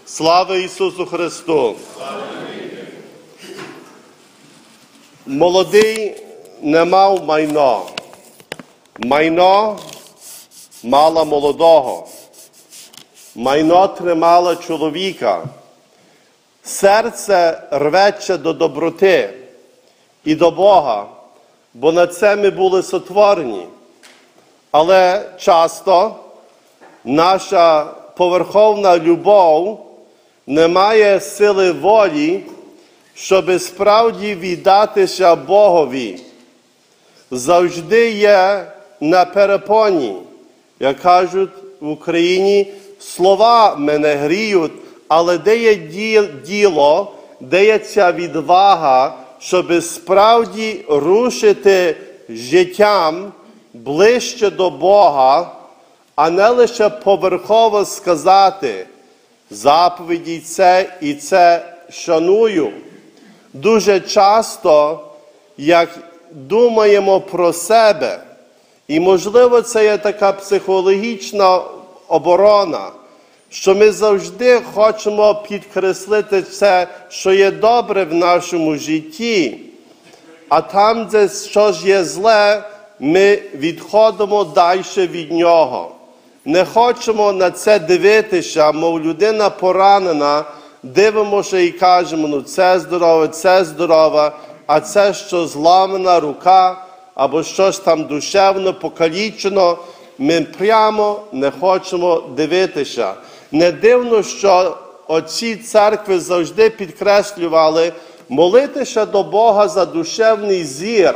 Слава Ісусу Христу! Молодий не мав майно. Майно мало молодого. Майно тримало чоловіка. Серце рветься до доброти і до Бога, бо на це ми були сотворені. Але часто наша поверховна любов не має сили волі, щоб справді віддатися Богові. Завжди є на перепоні. Як кажуть в Україні, слова мене гріють, але де є діло, де є ця відвага, щоб справді рушити життям ближче до Бога, а не лише поверхово сказати заповіді це і це шаную. Дуже часто, як думаємо про себе, і можливо це є така психологічна оборона, що ми завжди хочемо підкреслити це, що є добре в нашому житті, а там, де щось є зле, ми відходимо далі від нього. Не хочемо на це дивитися, мов людина поранена, дивимося і кажемо, ну це здорове, а це що зламана рука, або щось там душевно покалічено, ми прямо не хочемо дивитися. Не дивно, що отці церкви завжди підкреслювали молитися до Бога за душевний зір,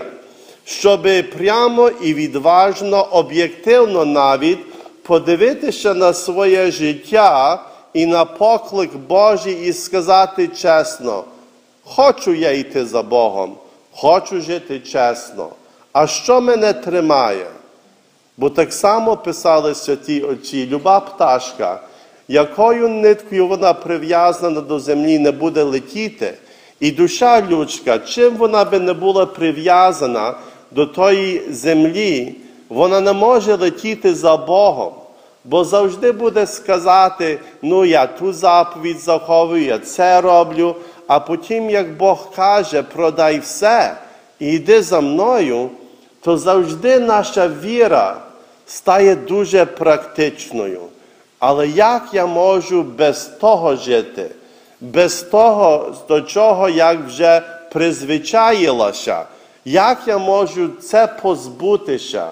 щоб прямо і відважно, об'єктивно навіть, подивитися на своє життя і на поклик Божий і сказати чесно, хочу я йти за Богом, хочу жити чесно. А що мене тримає? Бо так само писали святі отці, люба пташка, якою ниткою вона прив'язана до землі, не буде летіти. І душа людська, чим вона би не була прив'язана до тої землі, вона не може летіти за Богом. Бо завжди буде сказати, ну я ту заповідь заховую, я це роблю, а потім, як Бог каже, продай все і йди за мною, то завжди наша віра стає дуже практичною. Але як я можу без того жити? Без того, до чого я вже призвичаїлася? Як я можу це позбутися?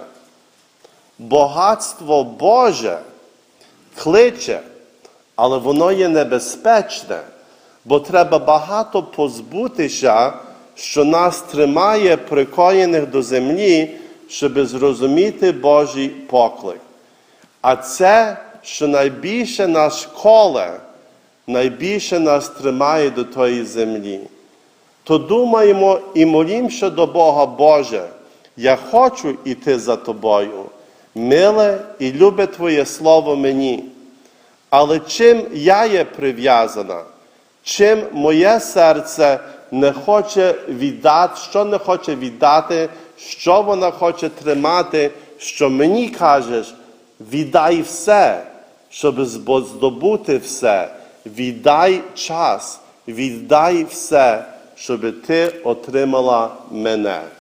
Багатство Боже кличе, але воно є небезпечне, бо треба багато позбутися, що нас тримає прикоєних до землі, щоб зрозуміти Божий поклик. А це, що найбільше нас коле, найбільше нас тримає до тої землі. То думаємо і молімося до Бога, Боже, я хочу йти за Тобою. Миле і любе Твоє Слово мені. Але чим я є прив'язана? Чим моє серце не хоче віддати, що не хоче віддати, що вона хоче тримати, що мені кажеш, віддай все, щоб здобути все. Віддай час, віддай все, щоб ти отримала мене.